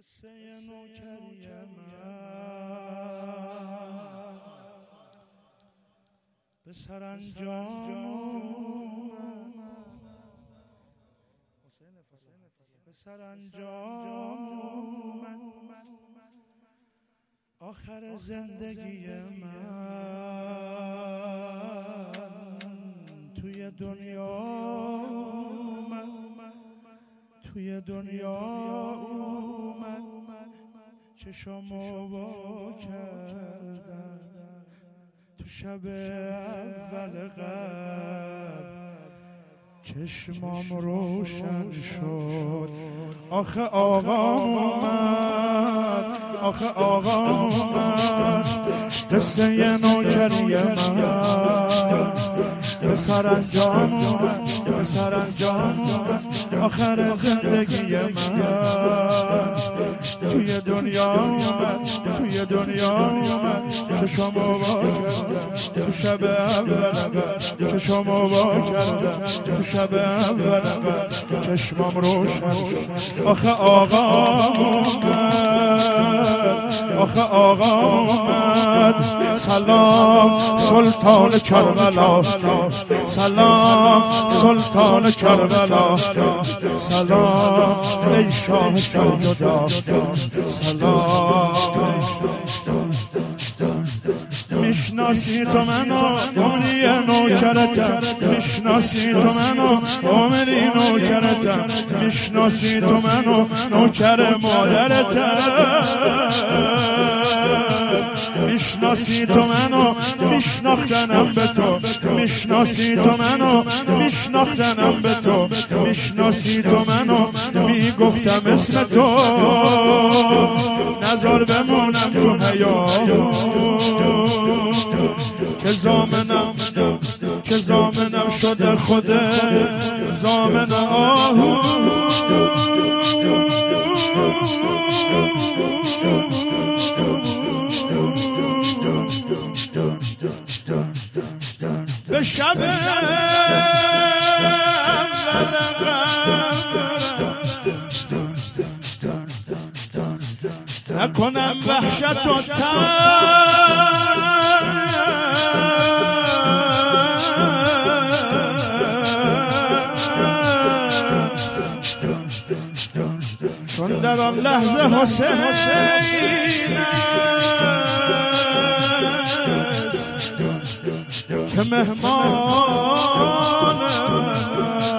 قصه نوکری من به سرانجام من آخر زندگی من توی دنیا اومد چشمو وا کردم تو شب اول قبل چشمام روشن شد آخه آقام اومد قصه نوکری من به سرانجام اومد آخر زندگی من توی دنیا اومد چشمو وا کردم تو شب اول قبل چشمو وا کردم تو شب اول قبل چشمام روشن شد آخه آقا اومد سلام سلطان کربلا سلام ای شاه سرجدا سلام میشناسی تو منو عمری نوکرتم میشناسی تو منو عمری نوکرتم میشناسی تو منو نوکر مادرتم میشناسی تو منو میشناختنم به تو میشناسی تو منو میشناختنم به تو میشناسی تو منو میگفتم اسم تو نزار بمونم تو حیات که زامنم شده خود زامن آهو به شب نکنم وحشت و چون در آن لحظه حسین که مهمان